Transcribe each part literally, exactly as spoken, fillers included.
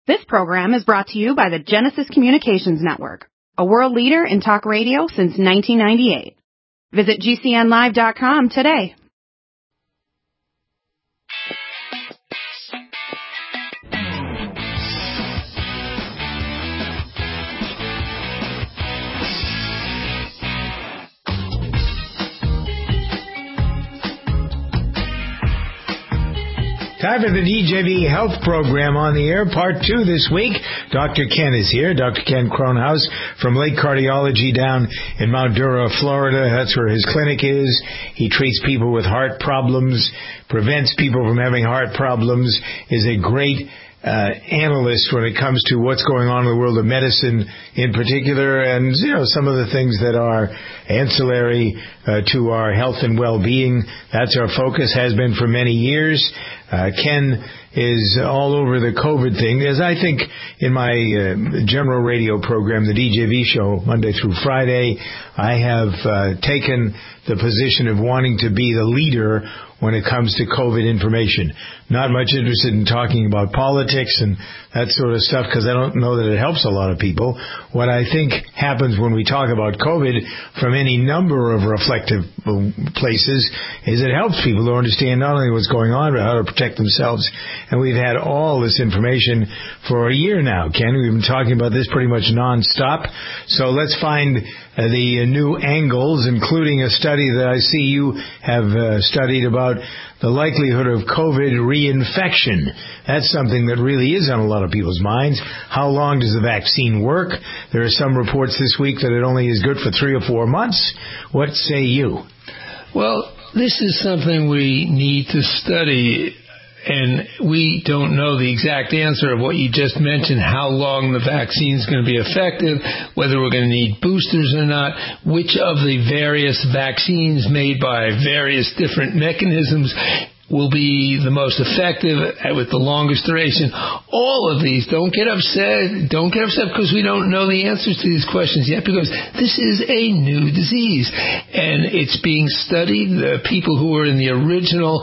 This program is brought to you by the Genesis Communications Network, a world leader in talk radio since nineteen ninety-eight. Visit G C N live dot com today. Time for the D J V Health Program on the air, part two this week. Doctor Ken is here, Doctor Ken Kronhaus from Lake Cardiology down in Mount Dura, Florida. That's where his clinic is. He treats people with heart problems, prevents people from having heart problems, is a great Uh, analyst when it comes to what's going on in the world of medicine in particular, and you know some of the things that are ancillary uh, to our health and well-being. That's our focus, has been for many years. Uh, Ken is all over the COVID thing. As I think in my uh, general radio program, the D J V show, Monday through Friday, I have uh, taken the position of wanting to be the leader when it comes to COVID information. Not much interested in talking about politics and that sort of stuff because I don't know that it helps a lot of people. What I think happens when we talk about COVID from any number of reflective places is it helps people to understand not only what's going on, but how to protect themselves. And we've had all this information for a year now, Ken. We've been talking about this pretty much nonstop. So let's find uh, the uh, new angles, including a study that I see you have uh, studied about the likelihood of COVID reinfection. That's something that really is on a lot of people's minds. How long does the vaccine work? There are some reports this week that it only is good for three or four months. What say you? Well, this is something we need to study, and we don't know the exact answer of what you just mentioned, how long the vaccine is going to be effective, whether we're going to need boosters or not, which of the various vaccines made by various different mechanisms will be the most effective with the longest duration. All of these, don't get upset. Don't get upset because we don't know the answers to these questions yet, because this is a new disease, and it's being studied. The people who were in the original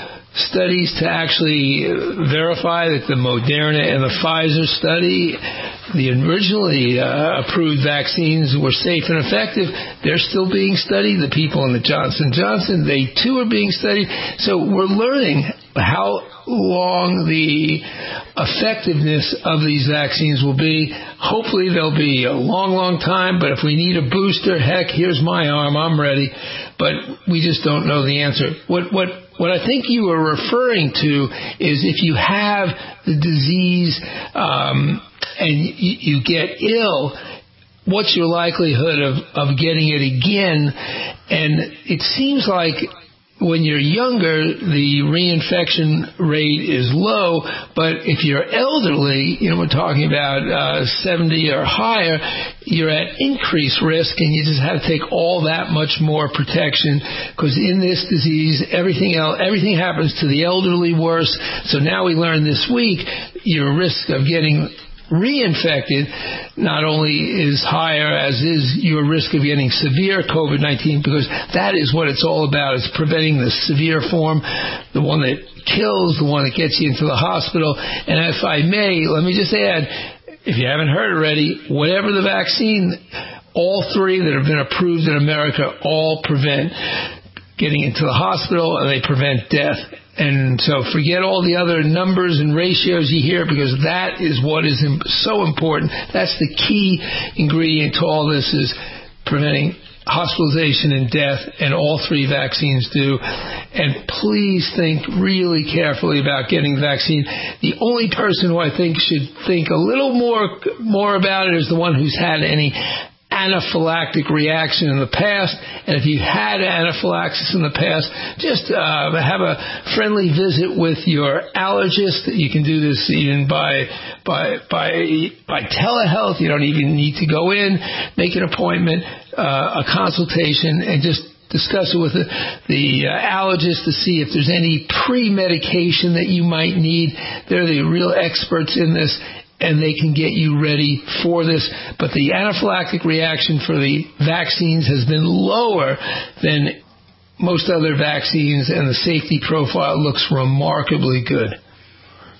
studies to actually verify that the Moderna and the Pfizer study, the originally uh, approved vaccines, were safe and effective. They're still being studied. The people in the Johnson and Johnson, they too are being studied. So we're learning how long the effectiveness of these vaccines will be. Hopefully they'll be a long, long time, but if we need a booster, heck, here's my arm, I'm ready. But we just don't know the answer. What what what I think you were referring to is if you have the disease um, and you, you get ill, what's your likelihood of, of getting it again? And it seems like when you're younger, the reinfection rate is low, but if you're elderly, you know, we're talking about uh, seventy or higher, you're at increased risk, and you just have to take all that much more protection, because in this disease, everything else, everything happens to the elderly worse. So now we learned this week, your risk of getting reinfected not only is higher, as is your risk of getting severe COVID nineteen, because that is what it's all about. It's preventing the severe form, the one that kills, the one that gets you into the hospital. And if I may, let me just add, if you haven't heard already, whatever the vaccine, all three that have been approved in America all prevent getting into the hospital, and they prevent death. And so forget all the other numbers and ratios you hear, because that is what is so important. That's the key ingredient to all this, is preventing hospitalization and death, and all three vaccines do. And please think really carefully about getting the vaccine. The only person who I think should think a little more more about it is the one who's had any anaphylactic reaction in the past. And if you had anaphylaxis in the past, just uh, have a friendly visit with your allergist. You can do this even by by by by telehealth. You don't even need to go in. Make an appointment, uh, a consultation, and just discuss it with the, the uh, allergist to see if there's any pre-medication that you might need. They're the real experts in this, and they can get you ready for this. But the anaphylactic reaction for the vaccines has been lower than most other vaccines, and the safety profile looks remarkably good.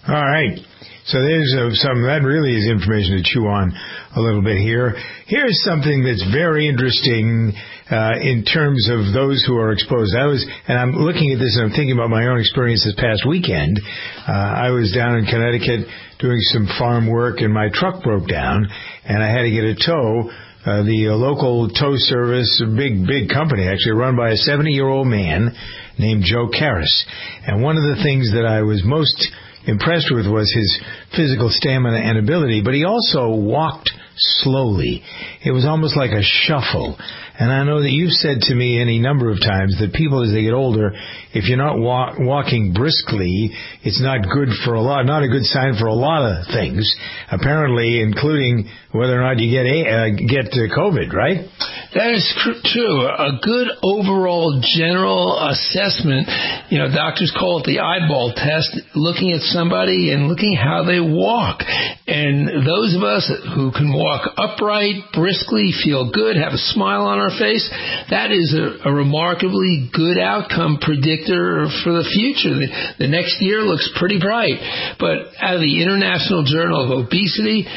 All right. So there's uh, some, that really is information to chew on a little bit here. Here's something that's very interesting uh, in terms of those who are exposed. I was, and I'm looking at this and I'm thinking about my own experience this past weekend. Uh, I was down in Connecticut doing some farm work and my truck broke down and I had to get a tow. Uh, the uh, local tow service, a big, big company actually, run by a seventy-year-old man named Joe Karras. And one of the things that I was most impressed with was his physical stamina and ability, but he also walked slowly. It was almost like a shuffle. And I know that you've said to me any number of times that people, as they get older, if you're not wa- walking briskly, it's not good for a lot, not a good sign for a lot of things, apparently, including whether or not you get a, uh, get uh, COVID, right? That is cr- true. A good overall general assessment, you know, doctors call it the eyeball test, looking at somebody and looking how they walk. And those of us who can walk upright, briskly, feel good, have a smile on our face, that is a, a remarkably good outcome predictor for the future. The, the next year looks pretty bright. But out of the International Journal of Obesity,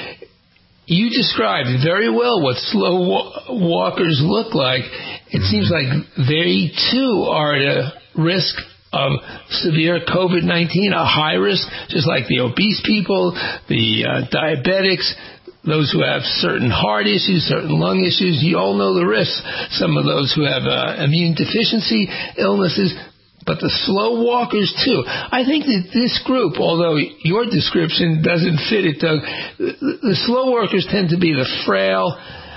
you described very well what slow wa- walkers look like. It seems like they, too, are at a risk of severe COVID nineteen, a high risk, just like the obese people, the uh, diabetics, those who have certain heart issues, certain lung issues. You all know the risks. Some of those who have uh, immune deficiency illnesses, but the slow walkers too. I think that this group, although your description doesn't fit it, Doug, the slow workers tend to be the frail,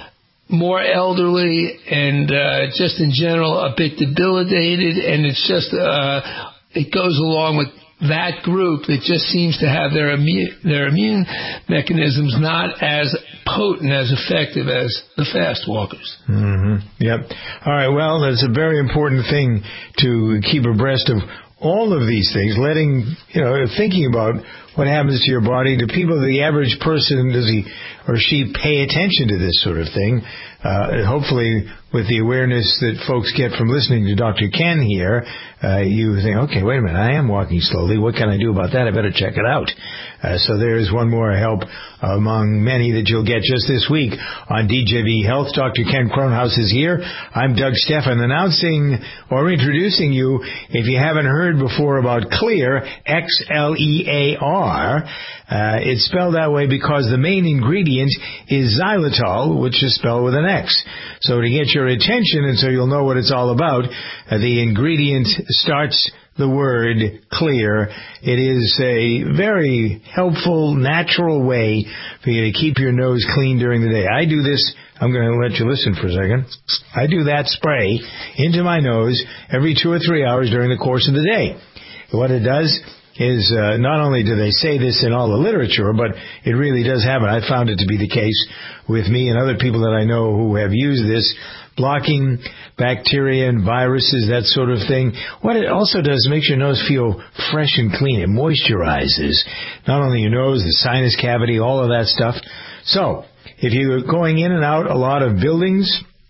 more elderly, and uh, just in general a bit debilitated, and it's just uh, it goes along with that group that just seems to have their immune, their immune mechanisms not as potent, as effective as the fast walkers. Mm-hmm. Yep. All right. Well, that's a very important thing to keep abreast of all of these things, letting, you know, thinking about what happens to your body. Do people, the average person, does he or she pay attention to this sort of thing? Uh, hopefully, with the awareness that folks get from listening to Doctor Ken here, uh, you think, okay, wait a minute, I am walking slowly. What can I do about that? I better check it out. Uh, so there is one more help among many that you'll get just this week on D J V Health. Doctor Ken Kronhaus is here. I'm Doug Stephan, announcing or introducing you, if you haven't heard before, about Xlear, X L E A R. Uh, it's spelled that way because the main ingredient is xylitol, which is spelled with an X. So to get your attention, and so you'll know what it's all about, uh, the ingredient starts the word Xlear. It is a very helpful, natural way for you to keep your nose clean during the day. I do this. I'm going to let you listen for a second. I do that spray into my nose every two or three hours during the course of the day. What it does is uh, not only do they say this in all the literature, but it really does happen. I found it to be the case with me and other people that I know who have used this, blocking bacteria and viruses, that sort of thing. What it also does is makes your nose feel fresh and clean. It moisturizes not only your nose, the sinus cavity, all of that stuff. So if you're going in and out a lot of buildings,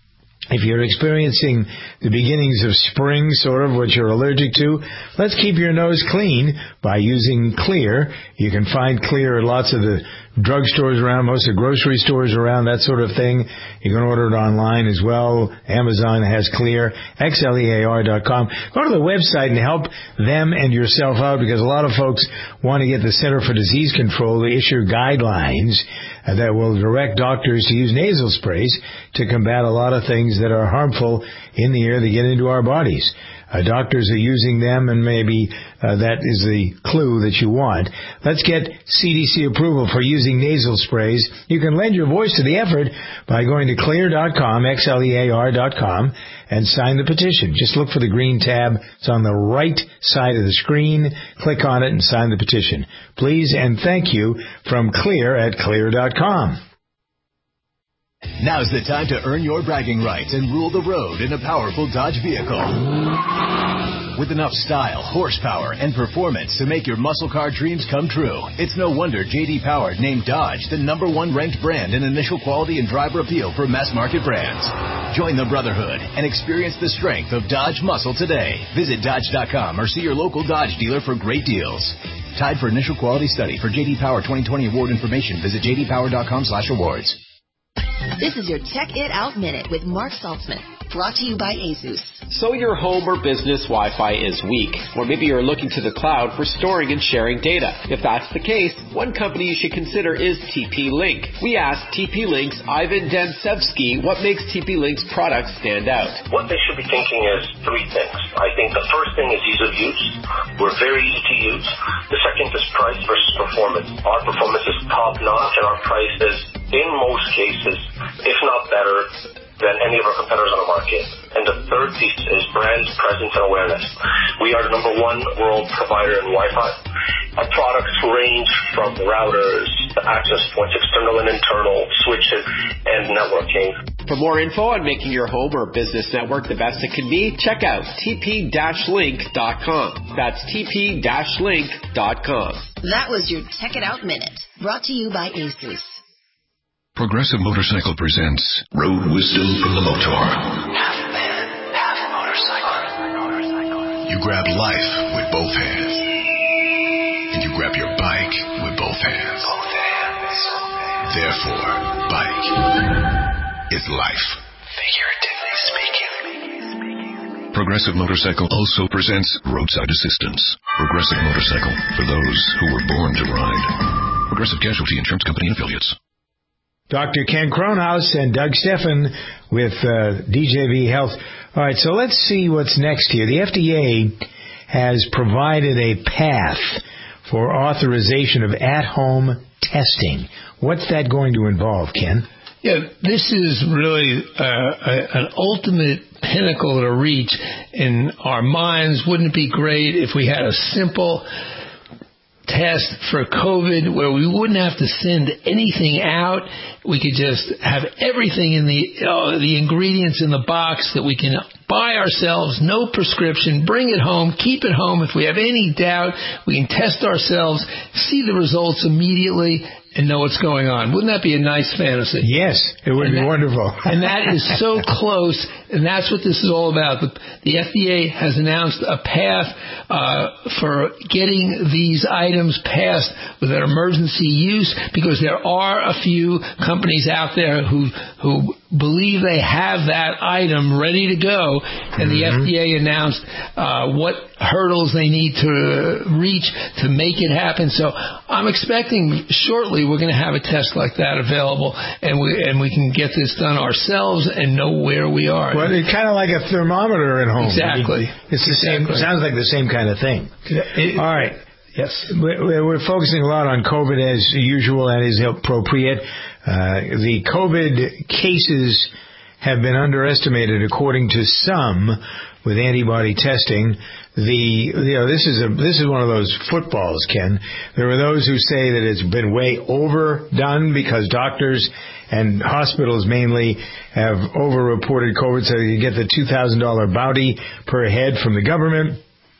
if you're experiencing the beginnings of spring, sort of, what you're allergic to, let's keep your nose clean by using Xlear. You can find Xlear at lots of the drugstores around, most of the grocery stores around, that sort of thing. You can order it online as well. Amazon has Xlear, X L E A R dot com. Go to the website and help them and yourself out, because a lot of folks want to get the Center for Disease Control to issue guidelines uh, that will direct doctors to use nasal sprays to combat a lot of things that are harmful in the air that get into our bodies. Uh, doctors are using them, and maybe uh, that is the clue that you want. Let's get C D C approval for using nasal sprays. You can lend your voice to the effort by going to Xlear dot com, X L E A R dot com, and sign the petition. Just look for the green tab. It's on the right side of the screen. Click on it and sign the petition. Please and thank you from Xlear at Xlear dot com. Now's the time to earn your bragging rights and rule the road in a powerful Dodge vehicle. With enough style, horsepower, and performance to make your muscle car dreams come true, it's no wonder J D Power named Dodge the number one ranked brand in initial quality and driver appeal for mass market brands. Join the brotherhood and experience the strength of Dodge muscle today. Visit Dodge dot com or see your local Dodge dealer for great deals. Tied for initial quality study. For J D Power twenty twenty award information, visit j d power dot com slash awards. This is your Tech It Out Minute with Mark Saltzman, brought to you by ASUS. So your home or business Wi-Fi is weak, or maybe you're looking to the cloud for storing and sharing data. If that's the case, one company you should consider is T P-Link. We asked T P-Link's Ivan Dansevsky what makes T P-Link's products stand out. What they should be thinking is three things. I think the first thing is ease of use. We're very easy to use. The second is price versus performance. Our performance is top-notch, and our price is, in most cases, if not better, than any of our competitors on the market. And the third piece is brand presence and awareness. We are the number one world provider in Wi-Fi. Our products range from routers to access points, external and internal, switches, and networking. For more info on making your home or business network the best it can be, check out t p dash link dot com. That's t p dash link dot com. That was your Tech It Out Minute, brought to you by ASUS. Progressive Motorcycle presents Road Wisdom from the Motor. Half man, half motorcycle. You grab life with both hands. And you grab your bike with both hands. Both hands. Therefore, bike is life. Figuratively speaking. Progressive Motorcycle also presents Roadside Assistance. Progressive Motorcycle, for those who were born to ride. Progressive Casualty Insurance Company and Affiliates. Doctor Ken Kronhaus and Doug Steffen with uh, D J V Health. All right, so let's see what's next here. The F D A has provided a path for authorization of at-home testing. What's that going to involve, Ken? Yeah, this is really uh, a, an ultimate pinnacle to reach in our minds. Wouldn't it be great if we had a simple test for COVID where we wouldn't have to send anything out? We could just have everything in the uh, the ingredients in the box that we can buy ourselves, no prescription, bring it home, keep it home. If we have any doubt, we can test ourselves, see the results immediately, and know what's going on. Wouldn't that be a nice fantasy? Yes, it would and be that, wonderful. And that is so close, and that's what this is all about. The, the F D A has announced a path uh, for getting these items passed with an emergency use, because there are a few companies out there who who believe they have that item ready to go, and the mm-hmm. F D A announced uh, what hurdles they need to reach to make it happen. So I'm expecting shortly we're going to have a test like that available, and we and we can get this done ourselves and know where we are. Well, it's kind of like a thermometer at home. Exactly. It's the exactly. same. It sounds like the same kind of thing. It, All right. Yes. We're focusing a lot on COVID as usual. That is appropriate. Uh, the COVID cases have been underestimated, according to some, with antibody testing. The you know this is a this is one of those footballs, Ken. There are those who say that it's been way overdone because doctors and hospitals mainly have over-reported COVID, so you get the two thousand dollars bounty per head from the government.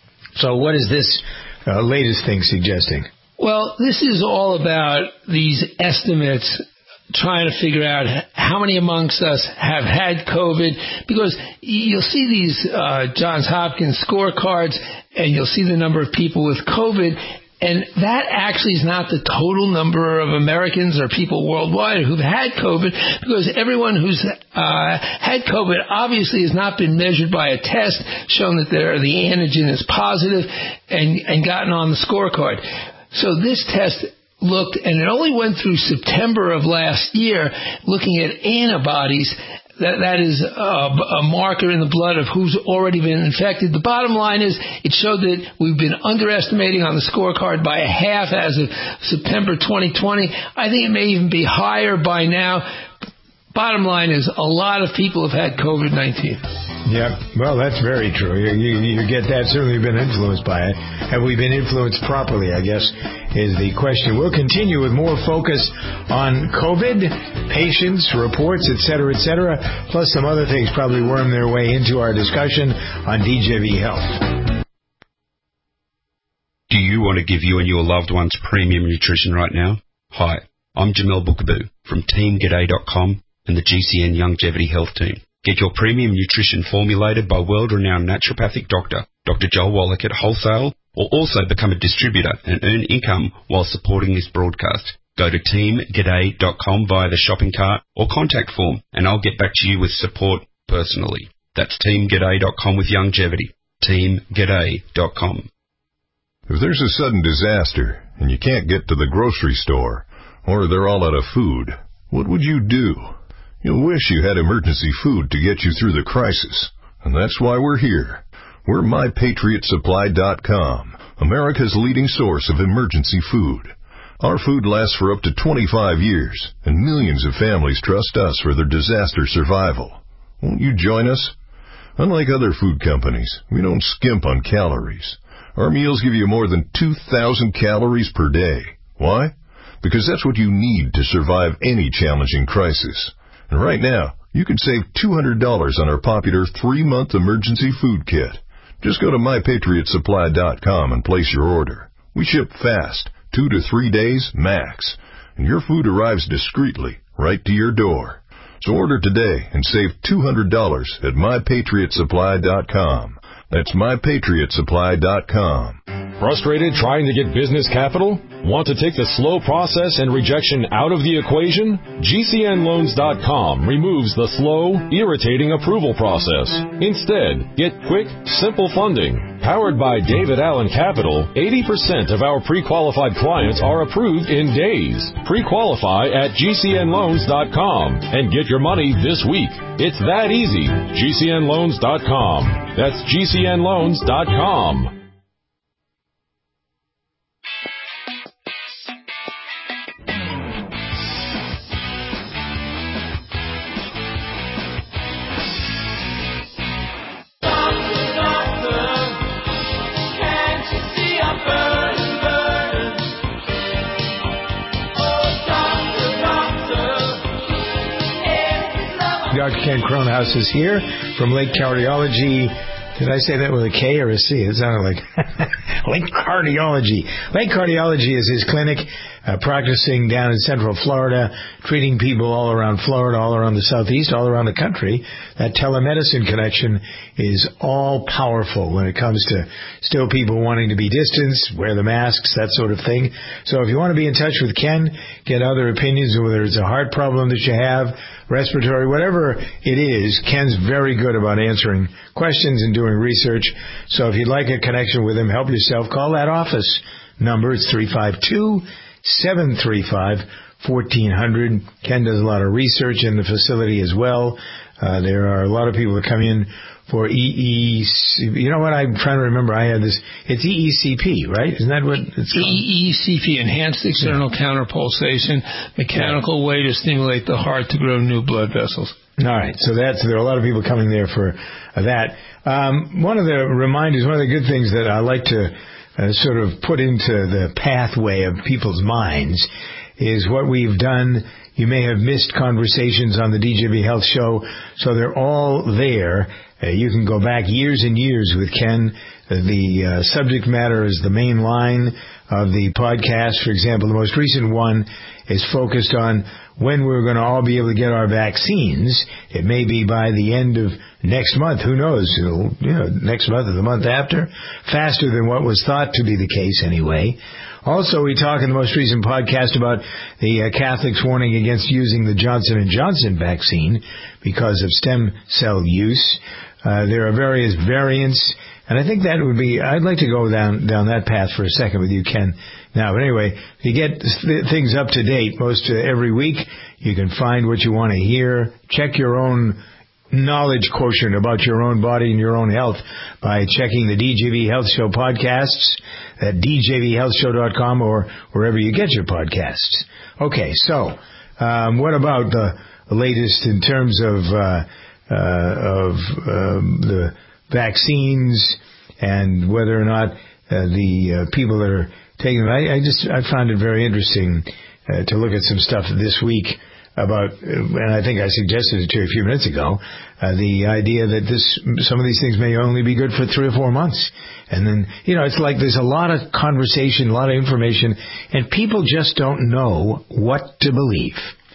So what is this uh, latest thing suggesting? Well, this is all about these estimates, trying to figure out how many amongst us have had COVID, because you'll see these uh, Johns Hopkins scorecards, and you'll see the number of people with COVID, and that actually is not the total number of Americans or people worldwide who've had COVID, because everyone who's uh, had COVID obviously has not been measured by a test, shown that they're, the antigen is positive, and, and gotten on the scorecard. So this test looked, and it only went through September of last year, looking at antibodies. That, that is a, a marker in the blood of who's already been infected. The bottom line is it showed that we've been underestimating on the scorecard by a half as of September twenty twenty. I think it may even be higher by now. Bottom line is a lot of people have had COVID nineteen. Yeah, well, that's very true. You, you, you get that. Certainly been influenced by it. Have we been influenced properly, I guess, is the question. We'll continue with more focus on COVID, patients, reports, et cetera, et cetera, plus some other things probably worm their way into our discussion on D J V Health. Do you want to give you and your loved ones premium nutrition right now? Hi, I'm Jamel Bookaboo from Team G'day dot com and the G C N Longevity Health Team. Get your premium nutrition formulated by world-renowned naturopathic doctor, Doctor Joel Wallach, at wholesale, or also become a distributor and earn income while supporting this broadcast. Go to team g'day dot com via the shopping cart or contact form, and I'll get back to you with support personally. That's team g'day dot com with Youngevity. team g'day dot com. If there's a sudden disaster and you can't get to the grocery store, or they're all out of food, what would you do? You'll wish you had emergency food to get you through the crisis. And that's why we're here. We're my patriot supply dot com, America's leading source of emergency food. Our food lasts for up to twenty-five years, and millions of families trust us for their disaster survival. Won't you join us? Unlike other food companies, we don't skimp on calories. Our meals give you more than two thousand calories per day. Why? Because that's what you need to survive any challenging crisis. And right now, you can save two hundred dollars on our popular three-month emergency food kit. Just go to my patriot supply dot com and place your order. We ship fast, two to three days max, and your food arrives discreetly right to your door. So order today and save two hundred dollars at my patriot supply dot com. That's my patriot supply dot com. Frustrated trying to get business capital? Want to take the slow process and rejection out of the equation? G C N loans dot com removes the slow, irritating approval process. Instead, get quick, simple funding. Powered by David Allen Capital, eighty percent of our pre-qualified clients are approved in days. Pre-qualify at G C N loans dot com and get your money this week. It's that easy. G C N loans dot com. That's G C N loans dot com. Doctor Ken Kronhaus is here from Lake Cardiology. Did I say that with a K or a C? It sounded like Lake Cardiology. Lake Cardiology is his clinic, uh, practicing down in Central Florida, treating people all around Florida, all around the Southeast, all around the country. That telemedicine connection is all powerful when it comes to still people wanting to be distanced, wear the masks, that sort of thing. So if you want to be in touch with Ken, get other opinions, whether it's a heart problem that you have, respiratory, whatever it is, Ken's very good about answering questions and doing research. So if you'd like a connection with him, help yourself, call that office number. It's three five two, seven three five, one four zero zero. Ken does a lot of research in the facility as well. Uh, there are a lot of people that come in for E E C P. You know what? I'm trying to remember. I had this. It's E E C P, right? Isn't that what it's called? E E C P, Enhanced External yeah. Counterpulsation, mechanical yeah. way to stimulate the heart to grow new blood vessels. All right. So that's, there are a lot of people coming there for uh, that. Um, one of the reminders, one of the good things that I like to uh, sort of put into the pathway of people's minds is what we've done. You may have missed conversations on the D J V Health Show, so they're all there. Uh, you can go back years and years with Ken. Uh, the uh, subject matter is the main line of the podcast. For example, the most recent one is focused on when we're going to all be able to get our vaccines. It may be by the end of next month. Who knows? It'll, you know, next month or the month after. Faster than what was thought to be the case anyway. Also, we talk in the most recent podcast about the uh, Catholics warning against using the Johnson and Johnson vaccine because of stem cell use. Uh, there are various variants, and I think that would be, I'd like to go down down that path for a second with you, Ken. Now, but anyway, you get th- things up to date most uh, every week. You can find what you want to hear. Check your own knowledge quotient about your own body and your own health by checking the D J V Health Show podcasts at D J V health show dot com or wherever you get your podcasts. Okay, so um, what about the latest in terms of uh, uh, of um, the vaccines and whether or not uh, the uh, people that are taking them? I, I just I found it very interesting uh, to look at some stuff this week about, and I think I suggested it to you a few minutes ago, uh, the idea that this, some of these things may only be good for three or four months. And then, you know, it's like there's a lot of conversation, a lot of information, and people just don't know what to believe.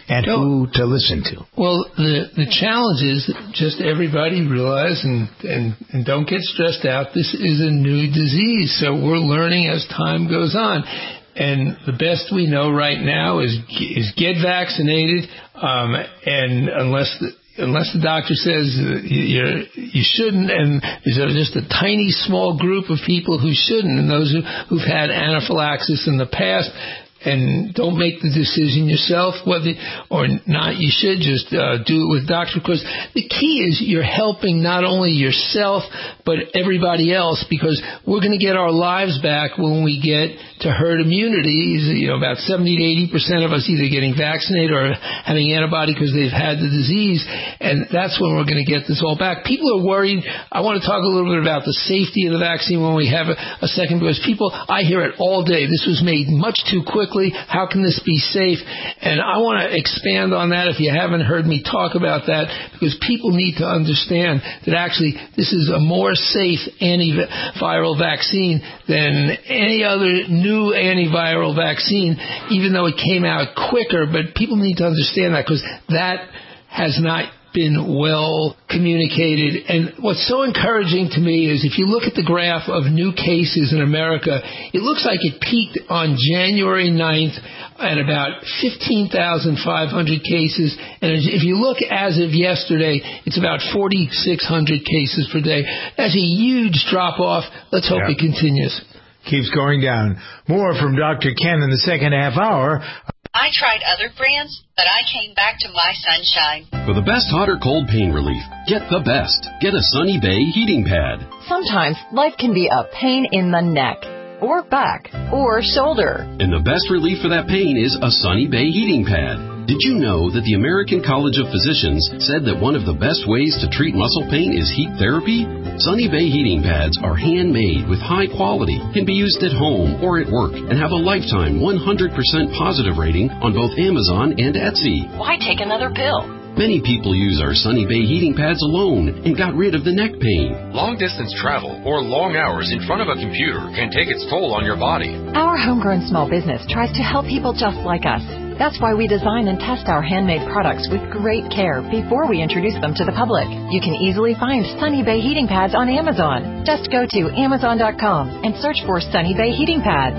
and no. who to listen to. Well, the the challenge is that just everybody realize and, and, and don't get stressed out. This is a new disease, so we're learning as time goes on. And the best we know right now is is get vaccinated, um, and unless the, unless the doctor says you're, you shouldn't, and there's just a tiny small group of people who shouldn't, and those who, who've had anaphylaxis in the past. And don't make the decision yourself, whether or not you should just uh, do it with a doctor. Because the key is you're helping not only yourself, but everybody else, because we're going to get our lives back when we get to herd immunity. You know, about seventy to eighty percent of us either getting vaccinated or having antibody because they've had the disease. And that's when we're going to get this all back. People are worried. I want to talk a little bit about the safety of the vaccine when we have a, a second, because people, I hear it all day. This was made much too quick. How can this be safe? And I want to expand on that if you haven't heard me talk about that, because people need to understand that actually this is a more safe antiviral vaccine than any other new antiviral vaccine, even though it came out quicker. But people need to understand that, because that has not been well communicated. And what's so encouraging to me is if you look at the graph of new cases in America, it looks like it peaked on January ninth at about fifteen thousand five hundred cases. And if you look as of yesterday, it's about forty-six hundred cases per day. That's a huge drop off. Let's hope yeah. it continues. Keeps going down. More from Doctor Ken in the second half hour. I tried other brands, but I came back to My Sunshine. For the best hot or cold pain relief, get the best. Get a Sunny Bay heating pad. Sometimes life can be a pain in the neck, or back, or shoulder. And the best relief for that pain is a Sunny Bay heating pad. Did you know that the American College of Physicians said that one of the best ways to treat muscle pain is heat therapy? Sunny Bay heating pads are handmade with high quality, can be used at home or at work, and have a lifetime one hundred percent positive rating on both Amazon and Etsy. Why take another pill? Many people use our Sunny Bay heating pads alone and got rid of the neck pain. Long-distance travel or long hours in front of a computer can take its toll on your body. Our homegrown small business tries to help people just like us. That's why we design and test our handmade products with great care before we introduce them to the public. You can easily find Sunny Bay heating pads on Amazon. Just go to amazon dot com and search for Sunny Bay heating pads.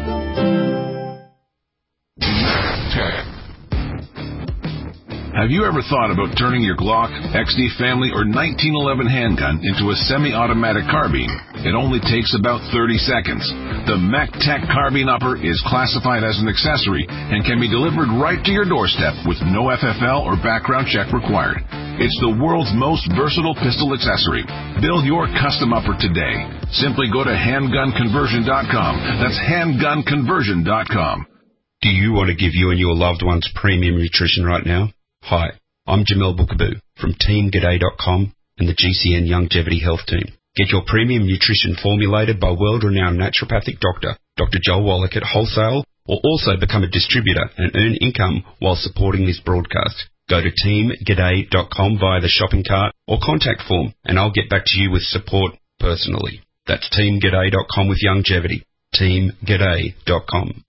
Have you ever thought about turning your Glock, X D Family, or nineteen eleven handgun into a semi-automatic carbine? It only takes about thirty seconds. The MacTac Carbine Upper is classified as an accessory and can be delivered right to your doorstep with no F F L or background check required. It's the world's most versatile pistol accessory. Build your custom upper today. Simply go to handgun conversion dot com. That's handgun conversion dot com. Do you want to give you and your loved ones premium nutrition right now? Hi, I'm Jamel Bookaboo from team g'day dot com and the G C N Longevity Health Team. Get your premium nutrition formulated by world-renowned naturopathic doctor, Doctor Joel Wallach at wholesale, or also become a distributor and earn income while supporting this broadcast. Go to team g'day dot com via the shopping cart or contact form, and I'll get back to you with support personally. That's team g'day dot com with longevity. team g'day dot com.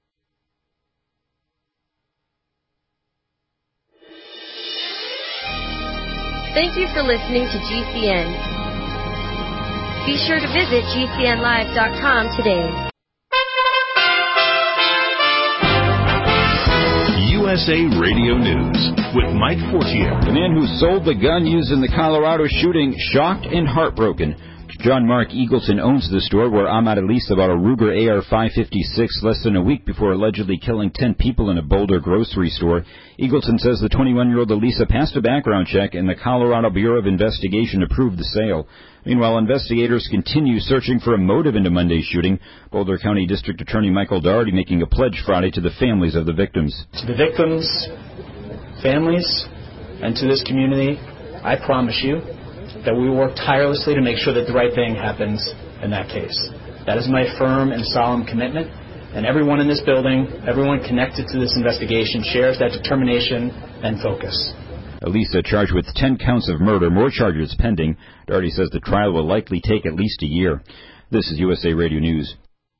Thank you for listening to G C N. Be sure to visit G C N live dot com today. U S A Radio News with Mike Fortier. The man who sold the gun used in the Colorado shooting, shocked and heartbroken. John Mark Eagleton owns the store where Ahmad Alisa bought a Ruger A R five fifty-six less than a week before allegedly killing ten people in a Boulder grocery store. Eagleton says the twenty-one-year-old Alisa passed a background check and the Colorado Bureau of Investigation approved the sale. Meanwhile, investigators continue searching for a motive into Monday's shooting. Boulder County District Attorney Michael Daugherty making a pledge Friday to the families of the victims. To the victims, families, and to this community, I promise you that we will work tirelessly to make sure that the right thing happens in that case. That is my firm and solemn commitment, and everyone in this building, everyone connected to this investigation shares that determination and focus. Alisa charged with ten counts of murder, more charges pending. Daugherty says the trial will likely take at least a year. This is U S A Radio News.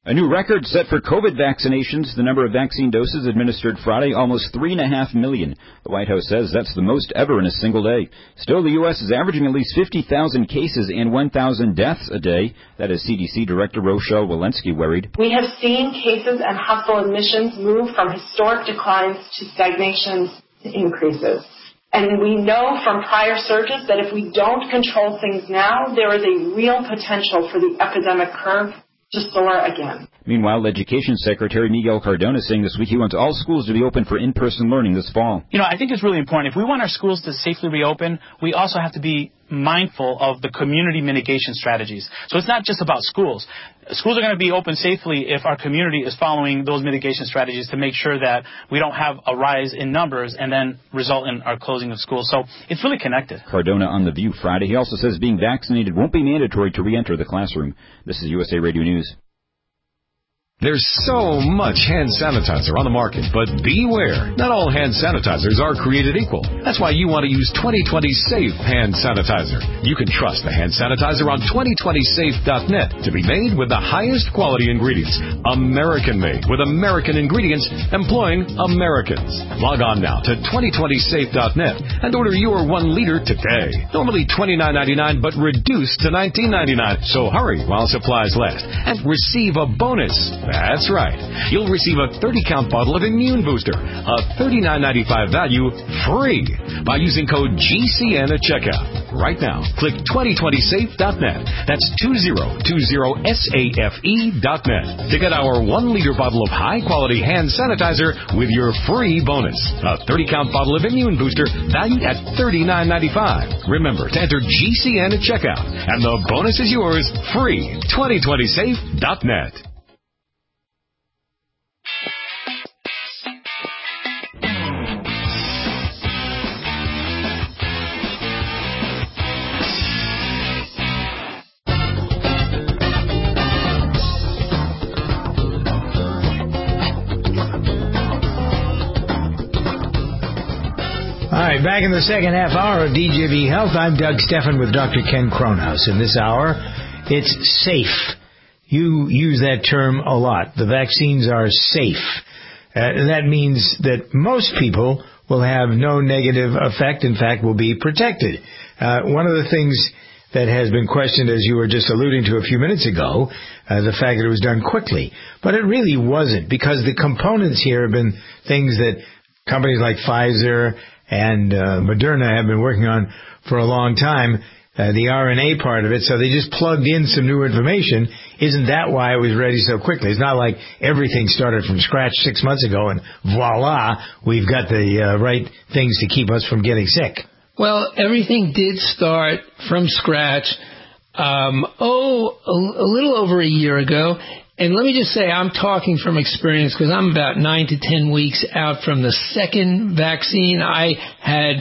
A new record set for COVID vaccinations. The number of vaccine doses administered Friday, almost three and a half million. The White House says that's the most ever in a single day. Still, the U S is averaging at least fifty thousand cases and one thousand deaths a day. That is C D C Director Rochelle Walensky worried. We have seen cases and hospital admissions move from historic declines to stagnations to increases. And we know from prior surges that if we don't control things now, there is a real potential for the epidemic curve to soar again. Meanwhile, Education Secretary Miguel Cardona saying this week he wants all schools to be open for in-person learning this fall. You know, I think it's really important. If we want our schools to safely reopen, we also have to be mindful of the community mitigation strategies. So it's not just about schools. Schools are going to be open safely if our community is following those mitigation strategies to make sure that we don't have a rise in numbers and then result in our closing of schools. So it's really connected. Cardona on The View Friday. He also says being vaccinated won't be mandatory to re-enter the classroom. This is U S A Radio News. There's so much hand sanitizer on the market, but beware. Not all hand sanitizers are created equal. That's why you want to use twenty twenty Safe Hand Sanitizer. You can trust the hand sanitizer on twenty twenty safe dot net to be made with the highest quality ingredients. American-made with American ingredients employing Americans. Log on now to twenty twenty safe dot net and order your one liter today. Normally twenty-nine ninety-nine, but reduced to nineteen ninety-nine. So hurry while supplies last and receive a bonus. That's right. You'll receive a thirty count bottle of Immune Booster, a thirty-nine ninety-five value, free by using code G C N at checkout. Right now, click twenty twenty safe dot net. That's twenty twenty safe dot net to get our one liter bottle of high-quality hand sanitizer with your free bonus. A thirty count bottle of Immune Booster valued at thirty-nine ninety-five. Remember to enter G C N at checkout, and the bonus is yours free. twenty twenty safe dot net. All right, back in the second half hour of D J V Health, I'm Doug Steffen with Doctor Ken Kronhaus. In this hour, it's safe. You use that term a lot. The vaccines are safe. Uh, that means that most people will have no negative effect. In fact, will be protected. Uh, one of the things that has been questioned, as you were just alluding to a few minutes ago, uh, the fact that it was done quickly. But it really wasn't, because the components here have been things that companies like Pfizer and uh, Moderna have been working on for a long time, uh, the R N A part of it, so they just plugged in some new information. Isn't that why it was ready so quickly? It's not like everything started from scratch six months ago and voila, we've got the uh, right things to keep us from getting sick. Well, everything did start from scratch, um, oh, a, a little over a year ago. And let me just say, I'm talking from experience because I'm about nine to ten weeks out from the second vaccine. I had,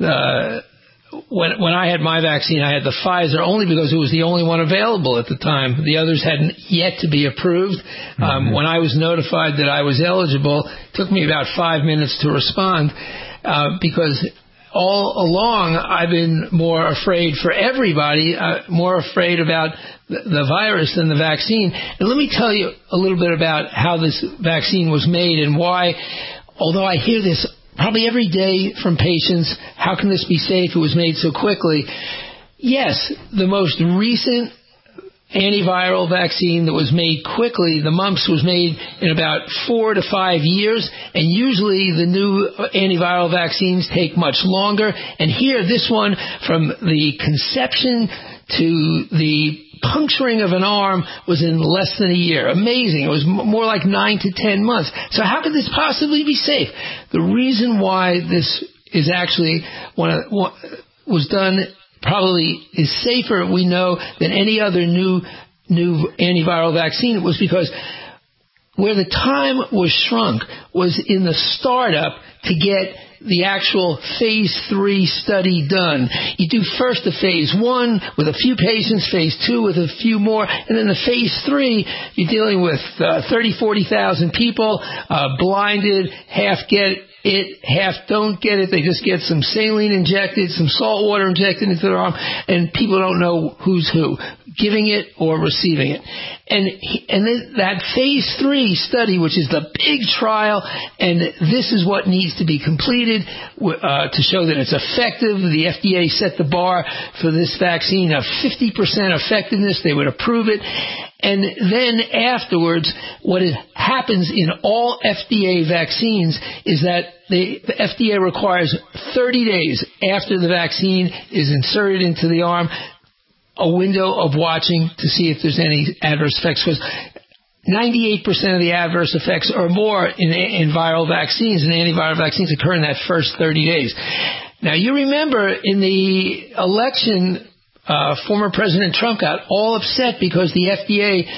uh, when, when I had my vaccine, I had the Pfizer only because it was the only one available at the time. The others hadn't yet to be approved. Mm-hmm. Um, when I was notified that I was eligible, it took me about five minutes to respond, uh, because all along, I've been more afraid for everybody, uh, more afraid about the, the virus than the vaccine. And let me tell you a little bit about how this vaccine was made and why, although I hear this probably every day from patients, how can this be safe? It was made so quickly. Yes, the most recent antiviral vaccine that was made quickly, the mumps, was made in about four to five years, and usually the new antiviral vaccines take much longer. And here, this one, from the conception to the puncturing of an arm, was in less than a year. Amazing. It was more like nine to ten months. So how could this possibly be safe? The reason why this is actually one of, one, was done probably is safer, we know, than any other new new antiviral vaccine. It was because where the time was shrunk was in the startup to get the actual phase three study done. You do first the phase one with a few patients, phase two with a few more, and then the phase three, you're dealing with uh, thirty, forty thousand people, uh, blinded, half get it, half don't get it. They just get some saline injected, some salt water injected into their arm, and people don't know who's who, giving it or receiving it. And and then that phase three study, which is the big trial, and this is what needs to be completed uh, to show that it's effective. The F D A set the bar for this vaccine of fifty percent effectiveness. They would approve it. And then afterwards, what it happens in all F D A vaccines is that the, the F D A requires thirty days after the vaccine is inserted into the arm, a window of watching to see if there's any adverse effects. Because ninety-eight percent of the adverse effects or more in, in viral vaccines and antiviral vaccines occur in that first thirty days. Now, you remember in the election, Uh, former President Trump got all upset because the F D A,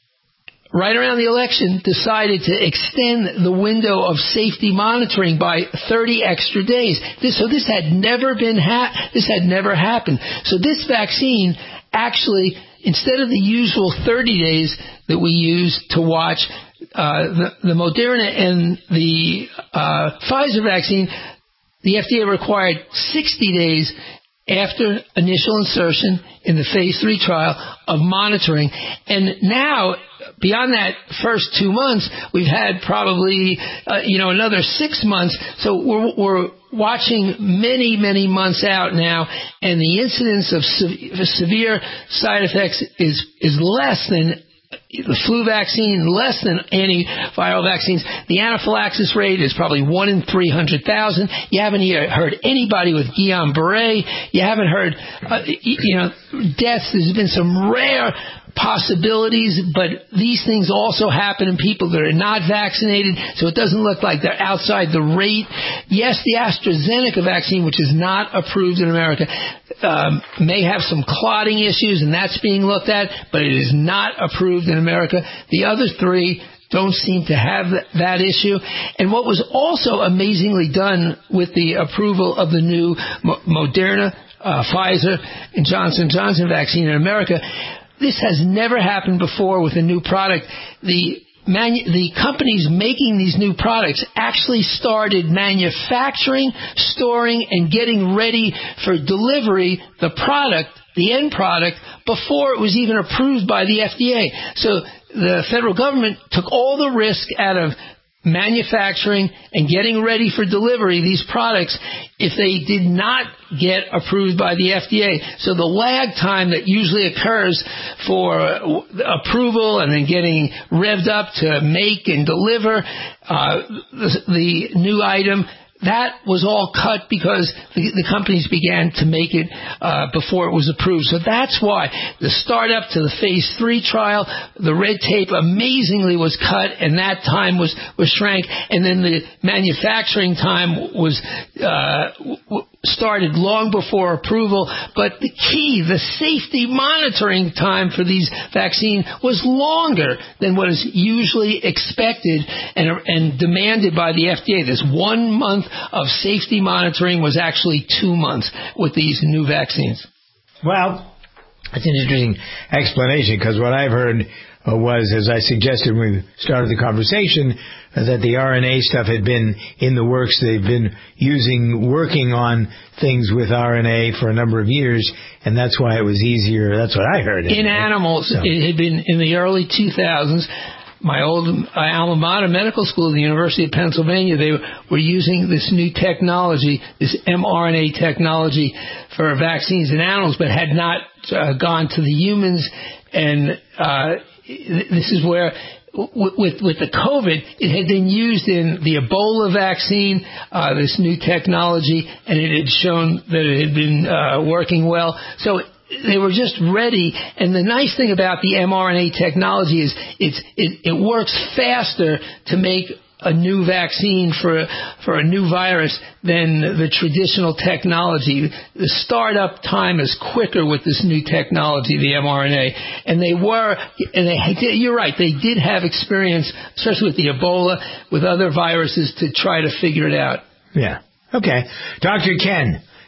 right around the election, decided to extend the window of safety monitoring by thirty extra days. This, so this had never been ha- this had never happened. So this vaccine actually, instead of the usual thirty days that we use to watch uh, the, the Moderna and the uh, Pfizer vaccine, the F D A required sixty days after initial insertion in the phase three trial of monitoring. And now, beyond that first two months, we've had probably, uh, you know, another six months. So we're, we're watching many, many months out now, and the incidence of se- severe side effects is, is less than the flu vaccine, less than antiviral vaccines. The anaphylaxis rate is probably one in three hundred thousand. You haven't heard anybody with Guillain-Barré. You haven't heard, uh, you know, deaths. There's been some rare possibilities, but these things also happen in people that are not vaccinated, so it doesn't look like they're outside the rate. Yes, the AstraZeneca vaccine, which is not approved in America, um, may have some clotting issues, and that's being looked at, but it is not approved in America. The other three don't seem to have that issue. And what was also amazingly done with the approval of the new Moderna, uh, Pfizer, and Johnson and Johnson vaccine in America, this has never happened before with a new product. The manu- the companies making these new products actually started manufacturing, storing, and getting ready for delivery the product, the end product, before it was even approved by the F D A. So the federal government took all the risk out of manufacturing and getting ready for delivery these products if they did not get approved by the F D A. So the lag time that usually occurs for approval and then getting revved up to make and deliver uh, the, the new item, that was all cut because the, the companies began to make it uh, before it was approved. So that's why the startup to the phase three trial, the red tape amazingly was cut, and that time was, was shrank. And then the manufacturing time was uh, w- started long before approval. But the key, the safety monitoring time for these vaccines was longer than what is usually expected and, and demanded by the F D A. This one month of safety monitoring was actually two months with these new vaccines. Well, that's an interesting explanation, because what I've heard uh, was, as I suggested when we started the conversation, uh, that the R N A stuff had been in the works. They've been using, working on things with R N A for a number of years, and that's why it was easier. That's what I heard. In animals, so. It had been in the early two thousands. My old uh, alma mater, medical school, the University of Pennsylvania, they were using this new technology, this mRNA technology for vaccines in animals, but had not uh, gone to the humans. And uh, this is where, w- with with the COVID, it had been used in the Ebola vaccine, uh, this new technology, and it had shown that it had been uh, working well. So they were just ready, and the nice thing about the mRNA technology is it's, it, it works faster to make a new vaccine for for a new virus than the traditional technology. The startup time is quicker with this new technology, the mRNA, and they were, and they, you're right, they did have experience, especially with the Ebola, with other viruses, to try to figure it out. Yeah. Okay. Doctor Ken,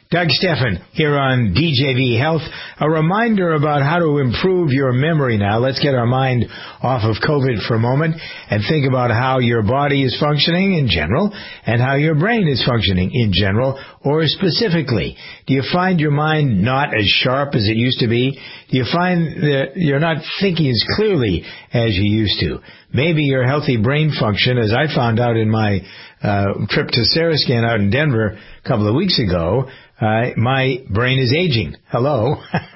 Doug Stephan here on D J V Health. A reminder about how to improve your memory now. Let's get our mind off of COVID for a moment and think about how your body is functioning in general and how your brain is functioning in general or specifically. Do you find your mind not as sharp as it used to be? Do you find that you're not thinking as clearly as you used to? Maybe your healthy brain function, as I found out in my uh, trip to Sarascan out in Denver a couple of weeks ago, Uh, my brain is aging. Hello.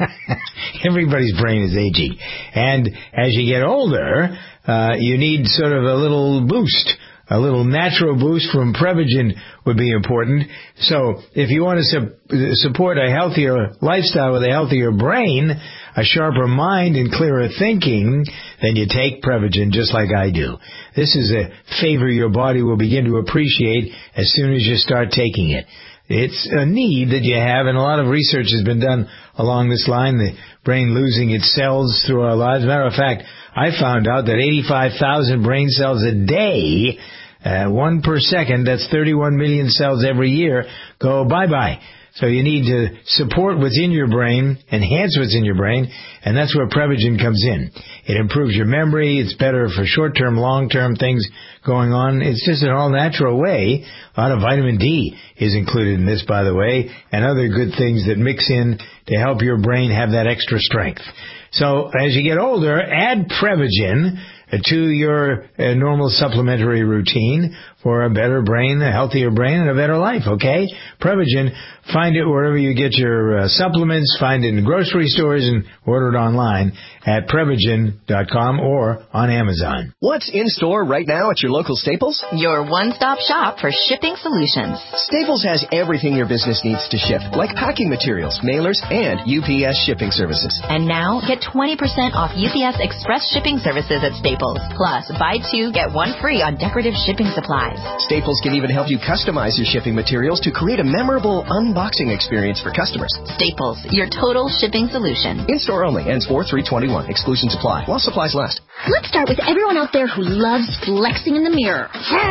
Everybody's brain is aging. And as you get older, uh, you need sort of a little boost. A little natural boost from Prevagen would be important. So if you want to su- support a healthier lifestyle with a healthier brain, a sharper mind and clearer thinking, then you take Prevagen just like I do. This is a favor your body will begin to appreciate as soon as you start taking it. It's a need that you have, and a lot of research has been done along this line, the brain losing its cells through our lives. Matter of fact, I found out that eighty-five thousand brain cells a day, uh, one per second, that's thirty-one million cells every year, go bye-bye. So you need to support what's in your brain, enhance what's in your brain, and that's where Prevagen comes in. It improves your memory. It's better for short-term, long-term things going on. It's just an all-natural way. A lot of vitamin D is included in this, by the way, and other good things that mix in to help your brain have that extra strength. So as you get older, add Prevagen to your uh, normal supplementary routine for a better brain, a healthier brain, and a better life, okay? Prevagen, find it wherever you get your uh, supplements, find it in grocery stores, and order it online at Prevagen dot com or on Amazon. What's in store right now at your local Staples? Your one-stop shop for shipping solutions. Staples has everything your business needs to ship, like packing materials, mailers, and U P S shipping services. And now, get twenty percent off U P S Express shipping services at Staples. Plus, buy two, get one free on decorative shipping supplies. Staples can even help you customize your shipping materials to create a memorable unboxing experience for customers. Staples, your total shipping solution. In-store only. Ends four three twenty-one. Exclusions apply. While supplies last. Let's start with everyone out there who loves flexing in the mirror.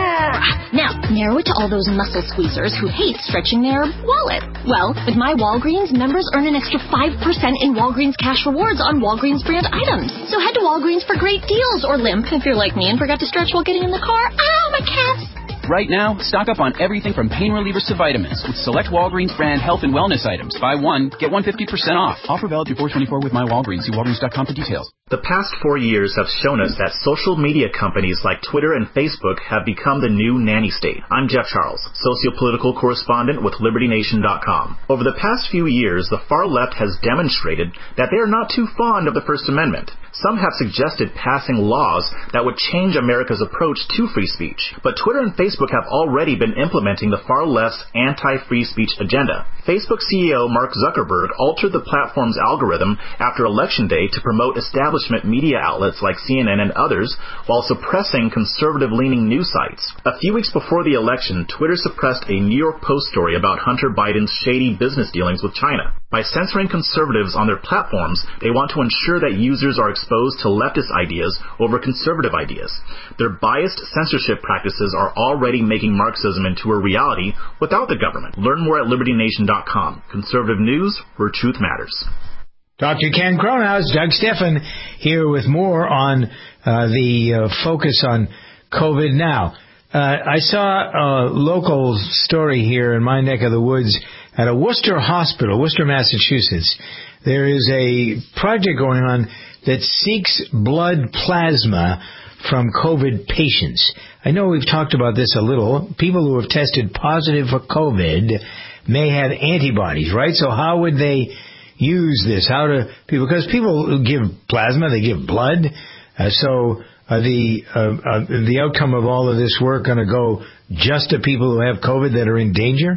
Now, narrow it to all those muscle squeezers who hate stretching their wallet. Well, with my Walgreens, members earn an extra five percent in Walgreens Cash Rewards on Walgreens brand items. So head to Walgreens for great deals, or limp if you're like me and forgot to stretch while getting in the car. Ow, my calves! Right now, stock up on everything from pain relievers to vitamins with select Walgreens brand health and wellness items. Buy one, get one fifty percent off. Offer valid through four twenty-four with My Walgreens. See Walgreens dot com for details. The past four years have shown us that social media companies like Twitter and Facebook have become the new nanny state. I'm Jeff Charles, sociopolitical correspondent with Liberty Nation dot com. Over the past few years, the far left has demonstrated that they are not too fond of the First Amendment. Some have suggested passing laws that would change America's approach to free speech. But Twitter and Facebook have already been implementing the far left's anti-free speech agenda. Facebook C E O Mark Zuckerberg altered the platform's algorithm after Election Day to promote establishment media outlets like C N N and others, while suppressing conservative-leaning news sites. A few weeks before the election, Twitter suppressed a New York Post story about Hunter Biden's shady business dealings with China. By censoring conservatives on their platforms, they want to ensure that users are exposed to leftist ideas over conservative ideas. Their biased censorship practices are already making Marxism into a reality without the government. Learn more at Liberty Nation dot com. Conservative news where truth matters. Doctor Ken Kronhaus, Doug Stephan here with more on uh, the uh, focus on COVID now. Uh, I saw a local story here in my neck of the woods at a Worcester hospital, Worcester, Massachusetts. There is a project going on that seeks blood plasma from COVID patients. I know we've talked about this a little. People who have tested positive for COVID may have antibodies, right? So how would they use this? How do people, because people give plasma, they give blood. Uh, so are the, uh, uh, the outcome of all of this work going to go just to people who have COVID that are in danger?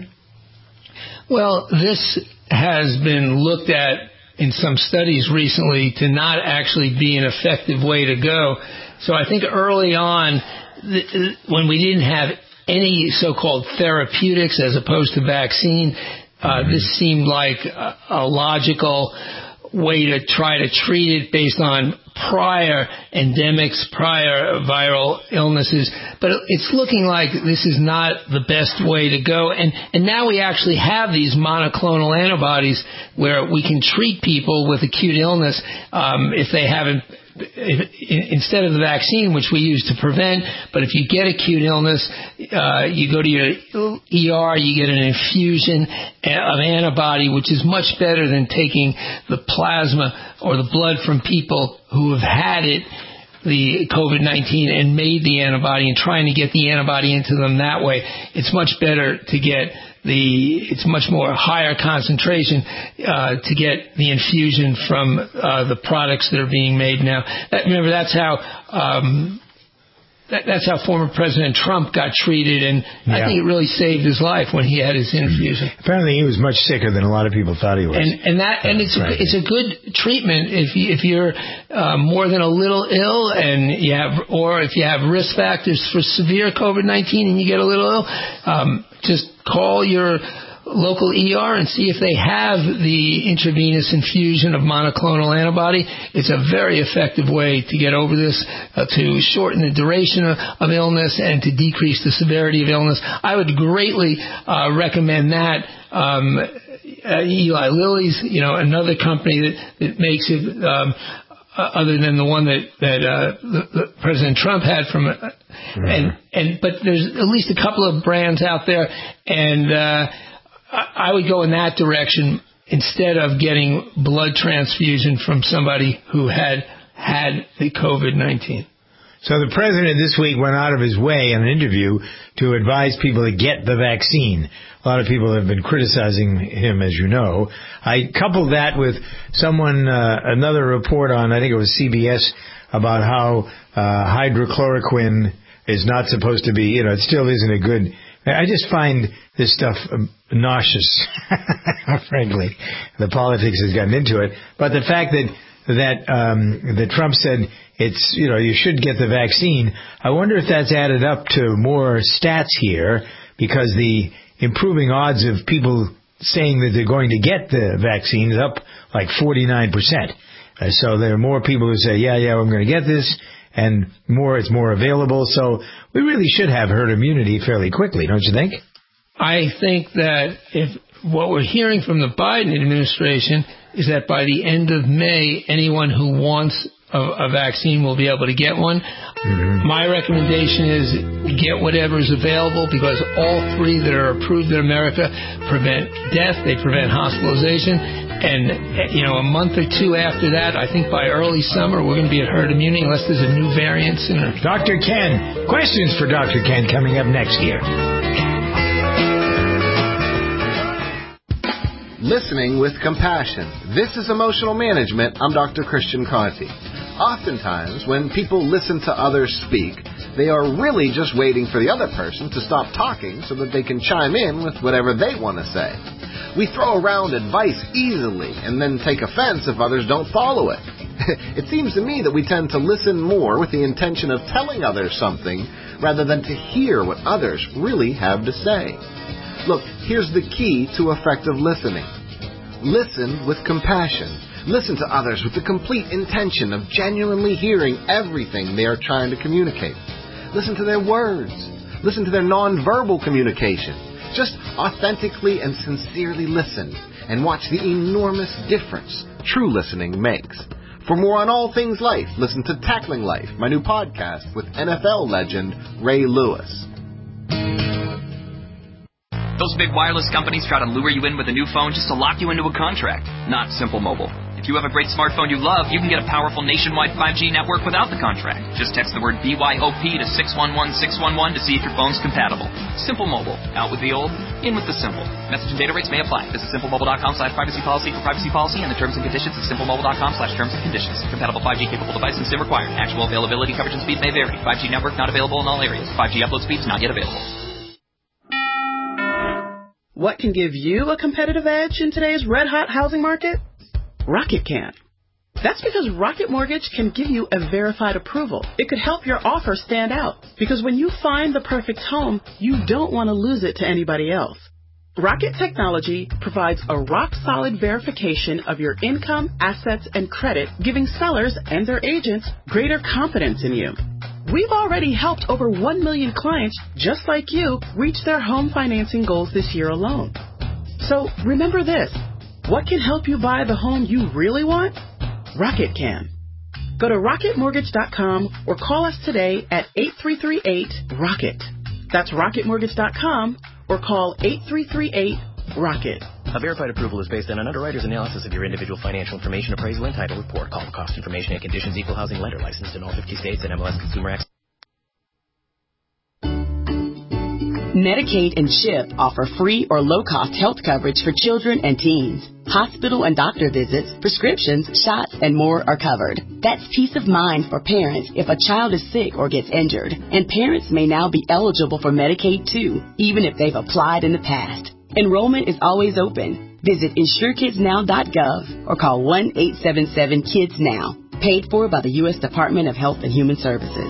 Well, this has been looked at in some studies recently to not actually be an effective way to go. So I think early on, when we didn't have any so-called therapeutics as opposed to vaccine, uh, this seemed like a, a logical way to try to treat it based on prior endemics, prior viral illnesses, but it's looking like this is not the best way to go. And, and now we actually have these monoclonal antibodies where we can treat people with acute illness um, if they haven't, if, instead of the vaccine, which we use to prevent. But if you get acute illness, uh, you go to your E R, you get an infusion of antibody, which is much better than taking the plasma or the blood from people who have had it, the COVID nineteen, and made the antibody and trying to get the antibody into them that way. It's much better to get the, it's much more higher concentration uh, to get the infusion from uh, the products that are being made now. That, remember, that's how um, that, that's how former President Trump got treated, and yeah. I think it really saved his life when he had his infusion. Apparently, he was much sicker than a lot of people thought he was. And and that and it's right. it's a good treatment if you, if you're uh, more than a little ill, and you have, or if you have risk factors for severe COVID nineteen and you get a little ill, um, just call your local E R and see if they have the intravenous infusion of monoclonal antibody. It's a very effective way to get over this, uh, to shorten the duration of, of illness and to decrease the severity of illness. I would greatly uh, recommend that. Um, uh, Eli Lilly's, you know, another company that, that makes it, um, uh, other than the one that that uh, the, the President Trump had from, uh, mm-hmm. and and but there's at least a couple of brands out there, and uh, I would go in that direction instead of getting blood transfusion from somebody who had had the COVID nineteen. So the president this week went out of his way in an interview to advise people to get the vaccine. A lot of people have been criticizing him, as you know. I coupled that with someone, uh, another report on, I think it was C B S, about how uh, hydrochloroquine is not supposed to be, you know, it still isn't a good... I just find this stuff nauseous, frankly. The politics has gotten into it. But the fact that that um, that Trump said it's, you know, you should get the vaccine, I wonder if that's added up to more stats here, because the improving odds of people saying that they're going to get the vaccine is up like forty-nine percent. Uh, so there are more people who say, yeah, yeah, I'm going to get this, and more, it's more available. So we really should have herd immunity fairly quickly, don't you think? I think that if what we're hearing from the Biden administration is that by the end of May, anyone who wants a, a vaccine will be able to get one. Mm-hmm. My recommendation is get whatever is available, because all three that are approved in America prevent death, they prevent hospitalization, and, you know, a month or two after that, I think by early summer, we're going to be at herd immunity unless there's a new variant sooner. Doctor Ken, questions for Doctor Ken coming up next year. Listening with compassion. This is Emotional Management. I'm Doctor Christian Conti. Oftentimes, when people listen to others speak, they are really just waiting for the other person to stop talking so that they can chime in with whatever they want to say. We throw around advice easily and then take offense if others don't follow it. It seems to me that we tend to listen more with the intention of telling others something rather than to hear what others really have to say. Look, here's the key to effective listening. Listen with compassion. Listen to others with the complete intention of genuinely hearing everything they are trying to communicate. Listen to their words. Listen to their nonverbal communication. Just authentically and sincerely listen and watch the enormous difference true listening makes. For more on all things life, listen to Tackling Life, my new podcast with N F L legend Ray Lewis. Those big wireless companies try to lure you in with a new phone just to lock you into a contract. Not Simple Mobile. If you have a great smartphone you love, you can get a powerful nationwide five G network without the contract. Just text the word B Y O P to six one one six one one to see if your phone's compatible. Simple Mobile. Out with the old, in with the simple. Message and data rates may apply. Visit simplemobile.com slash privacy policy for privacy policy and the terms and conditions at simplemobile.com slash terms and conditions. Compatible five G capable device and SIM required. Actual availability, coverage, and speed may vary. five G network not available in all areas. five G upload speeds not yet available. What can give you a competitive edge in today's red-hot housing market? Rocket can. That's because Rocket Mortgage can give you a verified approval. It could help your offer stand out, because when you find the perfect home, you don't want to lose it to anybody else. Rocket Technology provides a rock-solid verification of your income, assets, and credit, giving sellers and their agents greater confidence in you. We've already helped over one million clients just like you reach their home financing goals this year alone. So remember this, what can help you buy the home you really want? Rocket can. Go to rocket mortgage dot com or call us today at eight three three eight, ROCKET. That's rocket mortgage dot com or call eight three three eight, ROCKET. A verified approval is based on an underwriter's analysis of your individual financial information, appraisal, and title report. Call for cost information and conditions. Equal housing lender licensed in all fifty states and M L S Consumer Access. Medicaid and CHIP offer free or low-cost health coverage for children and teens. Hospital and doctor visits, prescriptions, shots, and more are covered. That's peace of mind for parents if a child is sick or gets injured. And parents may now be eligible for Medicaid, too, even if they've applied in the past. Enrollment is always open. Visit insure kids now dot gov or call one eight seven seven kids now. Paid for by the U S Department of Health and Human Services.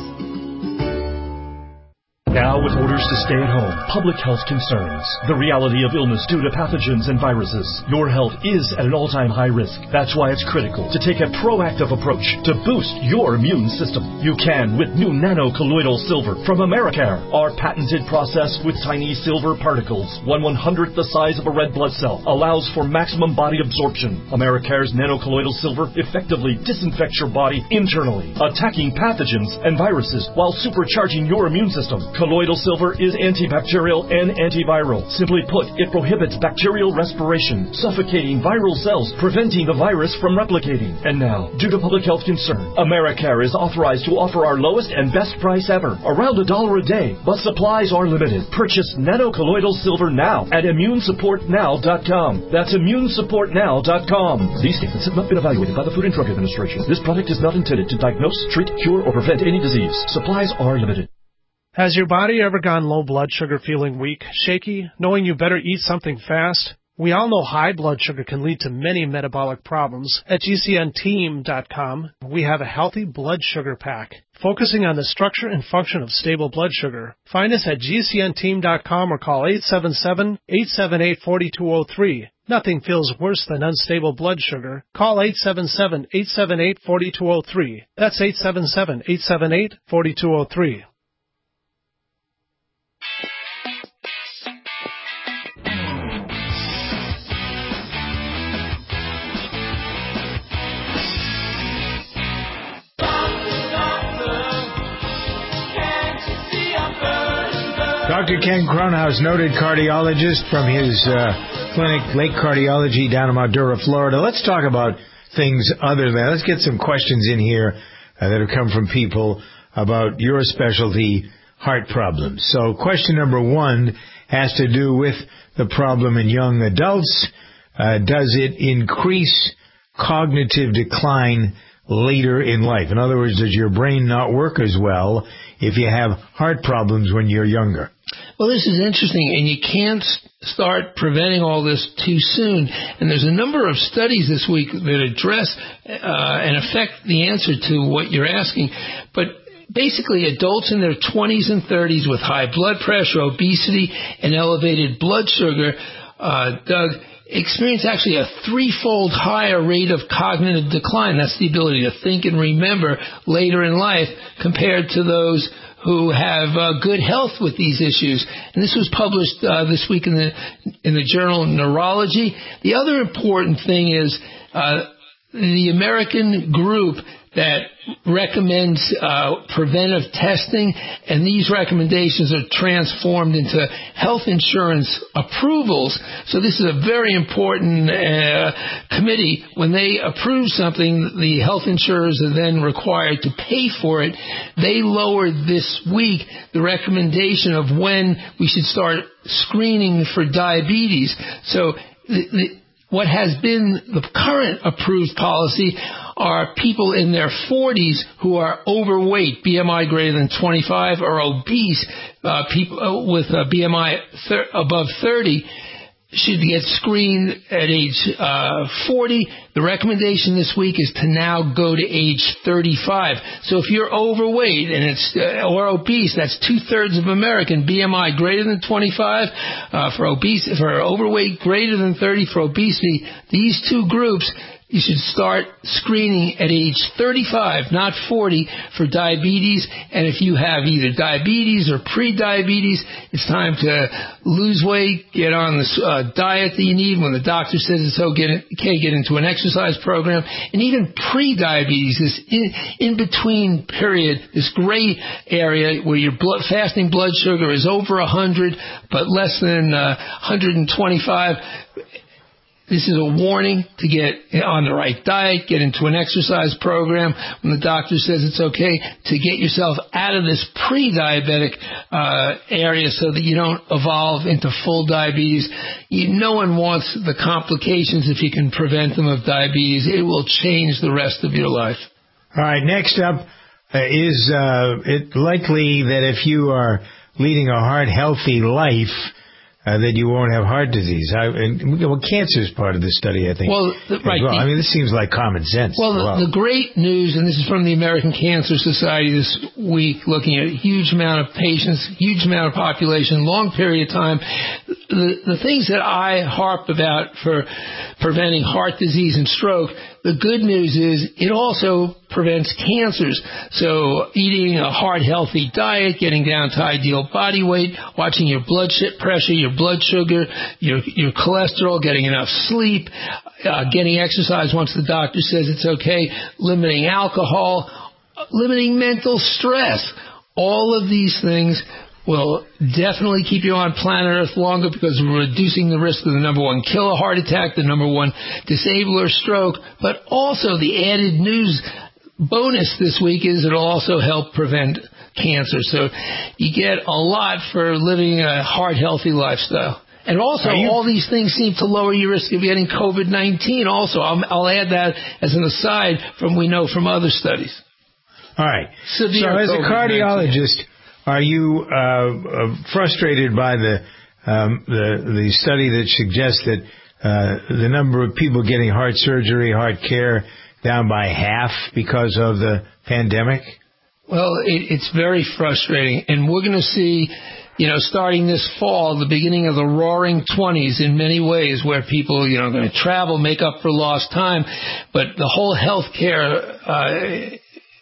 Now with orders to stay at home, public health concerns, the reality of illness due to pathogens and viruses, your health is at an all-time high risk. That's why it's critical to take a proactive approach to boost your immune system. You can with new nano-colloidal silver from Americare. Our patented process with tiny silver particles, one one-hundredth the size of a red blood cell, allows for maximum body absorption. Americare's nano-colloidal silver effectively disinfects your body internally, attacking pathogens and viruses while supercharging your immune system. Colloidal silver is antibacterial and antiviral. Simply put, it prohibits bacterial respiration, suffocating viral cells, preventing the virus from replicating. And now, due to public health concern, Americare is authorized to offer our lowest and best price ever, around a dollar a day. But supplies are limited. Purchase nano-colloidal silver now at immune support now dot com. That's immune support now dot com. These statements have not been evaluated by the Food and Drug Administration. This product is not intended to diagnose, treat, cure, or prevent any disease. Supplies are limited. Has your body ever gone low blood sugar, feeling weak, shaky, knowing you better eat something fast? We all know high blood sugar can lead to many metabolic problems. At G C N team dot com, we have a healthy blood sugar pack, focusing on the structure and function of stable blood sugar. Find us at G C N team dot com or call eight seven seven, eight seven eight, four two zero three. Nothing feels worse than unstable blood sugar. Call eight seven seven, eight seven eight, four two zero three. That's eight seven seven, eight seven eight, four two zero three. Doctor Ken Kronhaus, noted cardiologist from his uh, clinic, Lake Cardiology, down in Madura, Florida. Let's talk about things other than, let's get some questions in here uh, that have come from people about your specialty, heart problems. So question number one has to do with the problem in young adults. Uh, does it increase cognitive decline later in life? In other words, does your brain not work as well if you have heart problems when you're younger? Well, this is interesting, and you can't start preventing all this too soon. And there's a number of studies this week that address uh, and affect the answer to what you're asking. But basically, adults in their twenties and thirties with high blood pressure, obesity, and elevated blood sugar, uh, Doug, experience actually a threefold higher rate of cognitive decline. That's the ability to think and remember later in life compared to those who have uh, good health with these issues. And this was published uh, this week in the in the journal Neurology. The other important thing is uh, the American group that recommends uh, preventive testing, and these recommendations are transformed into health insurance approvals. So this is a very important uh, committee. When they approve something, the health insurers are then required to pay for it. They lowered this week the recommendation of when we should start screening for diabetes. So the, the, what has been the current approved policy are people in their forties who are overweight, B M I greater than twenty-five, or obese, uh, people with a B M I thir- above thirty. should get screened at age uh, forty. The recommendation this week is to now go to age thirty-five. So if you're overweight and it's uh, or obese, that's two-thirds of American. B M I greater than twenty-five uh, for obese, for overweight greater than thirty for obesity. These two groups, you should start screening at age thirty-five, not forty, for diabetes. And if you have either diabetes or pre-diabetes, it's time to lose weight, get on the uh, diet that you need. When the doctor says it's okay, get into an exercise program. And even pre-diabetes, this in, in-between period, this gray area where your blood, fasting blood sugar is over one hundred, but less than uh, one hundred twenty-five. This is a warning to get on the right diet, get into an exercise program when the doctor says it's okay, to get yourself out of this pre-diabetic uh, area so that you don't evolve into full diabetes. You, no one wants the complications if you can prevent them of diabetes. It will change the rest of your life. All right, next up uh, is uh, it likely that if you are leading a heart-healthy life, Uh, that you won't have heart disease. I, and, well, cancer is part of this study, I think. Well, the, right. Well. The, I mean, this seems like common sense. Well, the, well, the great news, and this is from the American Cancer Society this week, looking at a huge amount of patients, huge amount of population, long period of time. The, the things that I harp about for preventing heart disease and stroke, the good news is it also prevents cancers. So eating a heart-healthy diet, getting down to ideal body weight, watching your blood pressure, your blood sugar, your your cholesterol, getting enough sleep, uh, getting exercise once the doctor says it's okay, limiting alcohol, limiting mental stress. All of these things will definitely keep you on planet Earth longer because we're reducing the risk of the number one killer heart attack, the number one disabler stroke, but also the added news bonus this week is it'll also help prevent cancer. So you get a lot for living a heart-healthy lifestyle. And also, all these things seem to lower your risk of getting COVID nineteen also. I'll, I'll add that as an aside from we know from other studies. All right. Severe so as a COVID nineteen. cardiologist, are you uh, uh, frustrated by the, um, the the study that suggests that uh, the number of people getting heart surgery, heart care, down by half because of the pandemic? Well, it, it's very frustrating, and we're going to see, you know, starting this fall, the beginning of the roaring twenties in many ways, where people, you know, are going to travel, make up for lost time, but the whole healthcare uh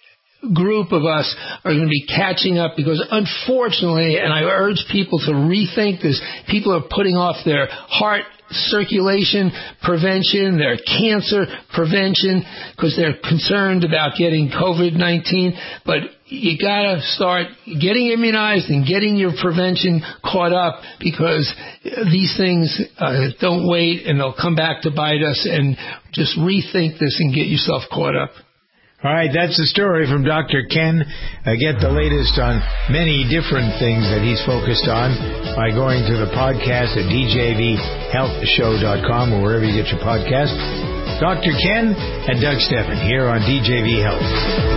group of us are going to be catching up because unfortunately, and I urge people to rethink this, people are putting off their heart circulation prevention, their cancer prevention, because they're concerned about getting COVID nineteen. But you got to start getting immunized and getting your prevention caught up, because these things uh, don't wait, and they'll come back to bite us. And just rethink this and get yourself caught up. All right, that's the story from Doctor Ken. Uh, get the latest on many different things that he's focused on by going to the podcast at d j v health show dot com or wherever you get your podcast. Doctor Ken and Doug Steffen here on D J V Health.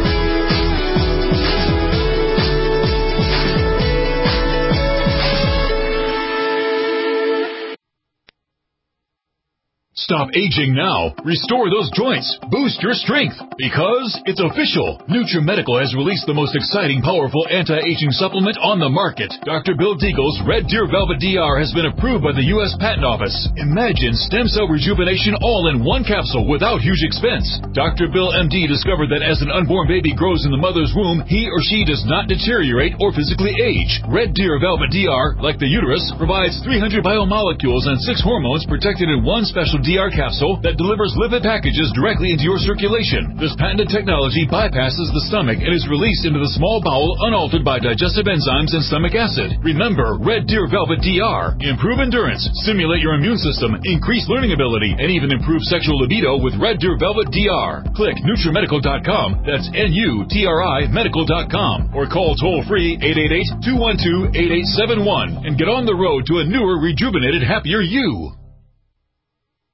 Stop aging now. Restore those joints. Boost your strength. Because it's official. NutriMedical has released the most exciting, powerful anti-aging supplement on the market. Doctor Bill Deagle's Red Deer Velvet D R has been approved by the U S Patent Office. Imagine stem cell rejuvenation all in one capsule without huge expense. Doctor Bill M D discovered that as an unborn baby grows in the mother's womb, he or she does not deteriorate or physically age. Red Deer Velvet D R, like the uterus, provides three hundred biomolecules and six hormones protected in one special D R capsule that delivers lipid packages directly into your circulation. This patented technology bypasses the stomach and is released into the small bowel unaltered by digestive enzymes and stomach acid. Remember, Red Deer Velvet D R. Improve endurance, stimulate your immune system, increase learning ability, and even improve sexual libido with Red Deer Velvet D R. Click NutriMedical dot com, that's N U T R I medical dot com, or call toll-free eight eight eight, two one two, eight eight seven one and get on the road to a newer, rejuvenated, happier you.